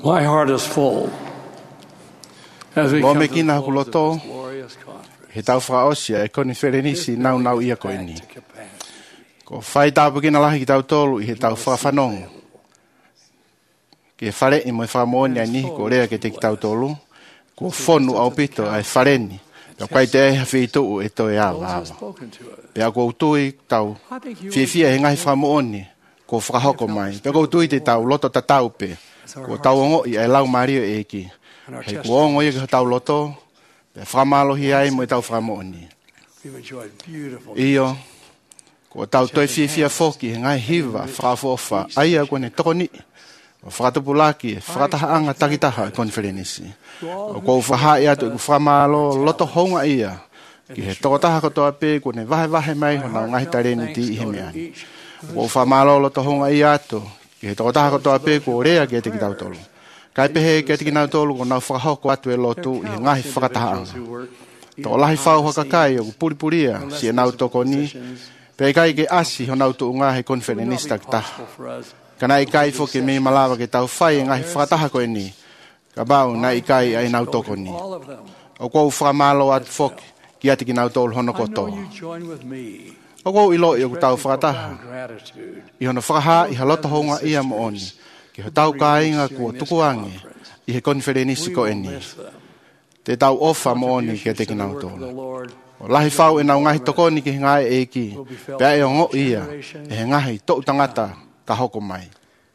My heart is full as we Mo come me to kina the close hukuloto, of this glorious conference. he tau whakaosia e koni wherenisi nau ia ko Back ini. to capacity. Ko whai tāpu kina lahi ki tau tolu i he tau whawhanongo. Ke whare i mo whamooni ai nihi ko rea ke te ki tau tolu. Ko whonu au pito ai whareni. Pea kai te eha whitu e toi awa Those have awa. spoken to us. Pea ko utui tau whiwhia he ngahi whamooni. Ko whakahoko mai. Pea ko utui te tau loto ta tau pe. Ko tau ongo i ai lau mario e ki. Hei ko ongo i ke tau loto. Pea whamalohi ai mo i tau whamooni. We've enjoyed beautiful Iyo. Ko tau toi whiwhia whoki he ngai hiwa whakafofa. Aia kone tokoni. O whakatupulaki e whakatahaanga takitaha e konferenisi. O kou whahai atu e ku whamalo loto honga ia. Ki he tokotaha kotoa pe kone vahe mai hona o ngahi tareni ti ihe meani. O whamalo loto honga ia atu. Ki he tokotaha kotoa pe ko rea ke te ki tau tolu. Kai pehe ke te ki tau tolu ko nau whakahoko atu e lotu i he ngahi whakatahaanga. Toko lahi whau hakakai o ku puripuria si e nau toko ni. Pei kai ke asi ho nau tu unga he konferenista ki taha. Kana i kai fo ke me malawa ke tau whai ngahi whakataha koe ni. Ka bau na i kai ai nau toko ni. O kou whamalo atu whoki ki ati ki nau tolu hono kotoa. O kou ilo i o ku tau whakataha. I hono whakaha i haloto honga ia mo oni. Ki ho tau ka inga kua tukuange i he konferenisi ko eni. Te tau ofa mo oni ke te ki nau tolu. O lahi whau e nau ngahi tokoni ki he ngai e ki. Pea e o ngo ia e he ngahi tau tangata ka hoko mai.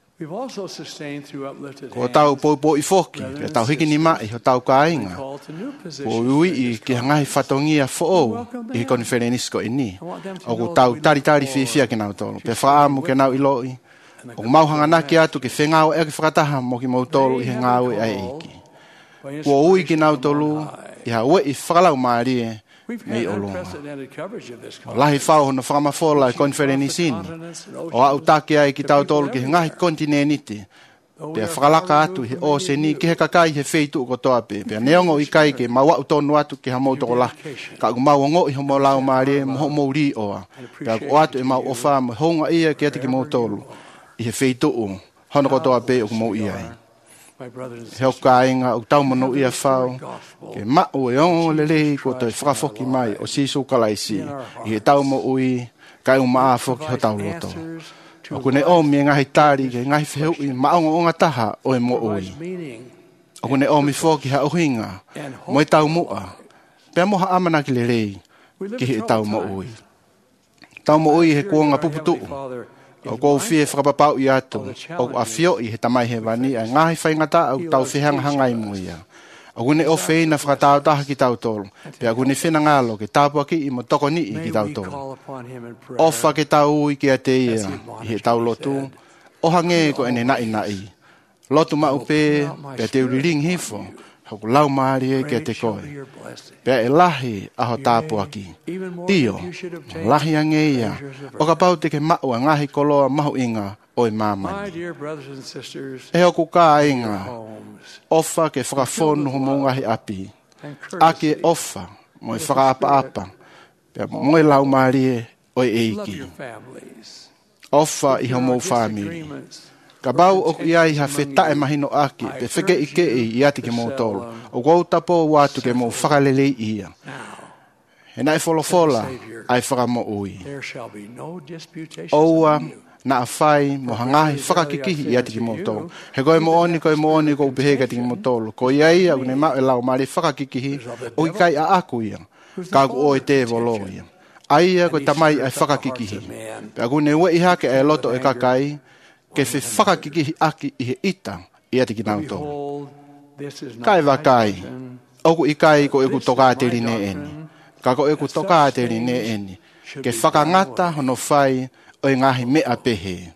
Ko tau po i foki, e tau hiki ni mai, ho tau ka inga. Ko ui i ki hangahi whatongia fo i konferenis ko ini. O ko tau tari whiwhia ki nau tolu. Pe whaamu ke nau iloi. O ko mauhanga naki atu ki whengau e ki whakataha mo ki mau tolu i he ngau e ai eiki. Ko ui ki nau tolu, i ha ue i whakalau maarie, mei o longa. O lahi whau hono whakamafola e konferenisini. O au take ai ki tau tolu ki he ngahi kontineniti. Pea whakalaka atu he o se ni ki he kakai he wheitu ko toa pe. Pea neongo i kai ke mau au tonu atu ki ha mauto o la. Ka ku mau ongo i ho mau lau maare mo mo ri oa. Pea ku atu e mau ofa mo honga ia ki ati ki mau tolu. I he wheitu o. Hono ko toa pe o ku mau ia ai. Heo ka inga o tau manu ia whau. Ke mao e ongo lele ko toi whakafoki mai o sisu kalaisi. I he tau mo ui kai umaa foki ho tau loto. O kune omi e ngahi tari ke ngahi wheu i maongo o ngataha o e mo ui. O kune omi foki ha uhinga mo e tau mua. Pea moha amana ki lerei ki he tau mo ui. Tau mo ui he kuonga puputu. O kou fie whakapapau i atu. O a fio i he tamai he wani a ngahi whaingata au tau whihanga hangai muia. O kune o whina whakatau taha ki tau tolu. Pea kune whina ngalo ke tāpua ki i mo toko ni i ki tau tolu. Ofa ke tau ui ki a te ia i he tau lotu. O hange ko ene nai. Lotu maupe pea te uriring hifo. Hoku lau maari e ke te koe. Pea e lahi aho tāpua ki. Tio, lahi ange ia. O ka pau te ke mau a ngahi koloa mahu inga o e mamani. E hoku ka inga. Ofa ke whakafonu ho ngahi api. Ake e ofa mo e whakaapa-apa. Pea mo e lau maari e o e eiki. Ofa i ho mou family. Ka bau o ia i ha wheta e mahino aki, pe whike i ke i ati ke mou tolu. O kou tapo watu ke mou whakalelei ia. He na e wholofola, ai whakamo ui. Oua, na a whai, mo hangahi whakakikihi i ati ke mou tolu. He koe mo oni ko upeheka ti ke mou tolu. Ko ia au ne mau e lau maari whakakikihi, o i kai a aku ia. Ka aku o e te volo ia. Aia koe tamai ai whakakikihi. Pe aku ne ue i hake e loto e kakai, ke whi whakakikihi aki i he ita i ati ki nau tō. Kai wa kai. Oku i kai ko eku tokāteri ne eni. Ka ko eku tokāteri ne eni. Ke whakangata hono whai o i ngahi mea pehe.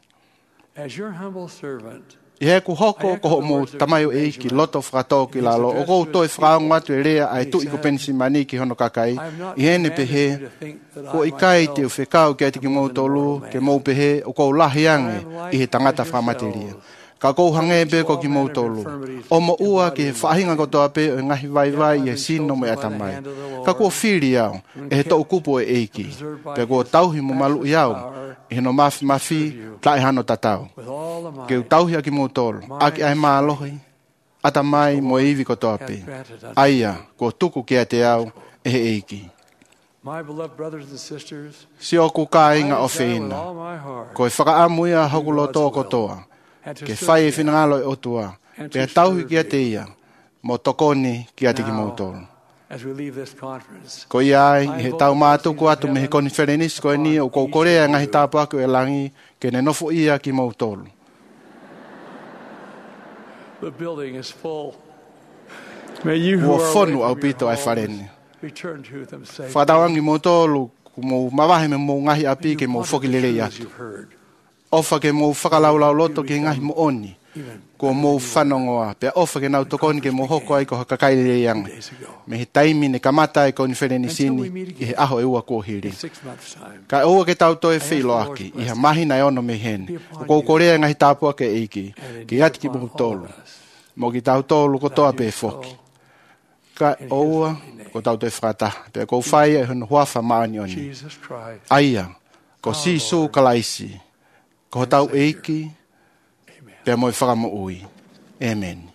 I he ku hoko ko ho mo tamayo e ki loto whakatau ki lalo. O kou toi whakaunga tu e rea ai tu i ko penisi mani ki hono kakai. I hene pehe. Ko i kai te uwhekau ki ati ki mou tolu, ke mou pehe, o kou lahi ange i he tangata whamateria. Ka kou hange pe ko ki mou tolu. O mo ua ki he whahinga kotoa pe o ngahi vai i he sino me atamai. Ka kua whiri au, e he tau kupo e eiki. Pe kua tauhi mo malu i au, i he no mafi, ta e hano tatau. Ke u tauhi a ki mou tolu, aki ai maa lohi, ata mai mo iwi ko toape. Aia, ko tuku kia te au e he eiki. Si o ku ka inga o whina. Ko e whakaamu ia hakulo tō kotoa. Ke whai e whinangalo e otua. Pea tauhi kia te ia. Mo tokoni kia te ki mautoro. Ko ia ai, he tau mātuku atu me he konferenis ko e ni o kou korea ngahi tāpu aku e langi ke ne nofo ia ki mautoro. The building is full. May you who Ua are whonu away au from your pito ai homes whareni. return to them safely. Whatawangi mautoro mo mawahe me mo ngahi api ke mo whokilere As atu. you've heard, Ofa ke mo whakalaulau loto ke ngahi mo oni. Ko mo whanongoa. Pea ofa ke nau tokoni ke mo hoko ai ko hakakailere ianga. Me he taimi ne kamata e konfereni sini i he aho e ua kōhiri. 6 months' time. Ka ua ke tau toe whilo aki, i ha mahi na ono me hene. O kou korea ngahi tāpua ke eiki, ki ati ki mo tolu. Mo ki tau tolu ko toa pe foki. Ka oua, ko tau toe whakata. Pea kou whai e hunu huafa maani oni. Jesus Christ. Aia, ko sisu kalaisi. Ko tau eiki, pea mo i whakamo ui. Amen.